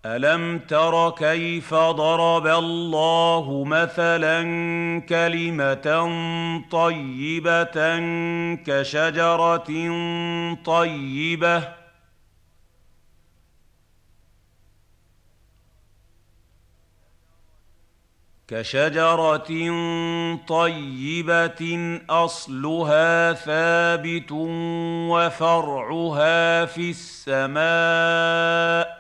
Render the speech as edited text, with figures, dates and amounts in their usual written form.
ألم تر كيف ضرب الله مثلا كلمة طيبة كشجرة طيبة أصلها ثابت وفرعها في السماء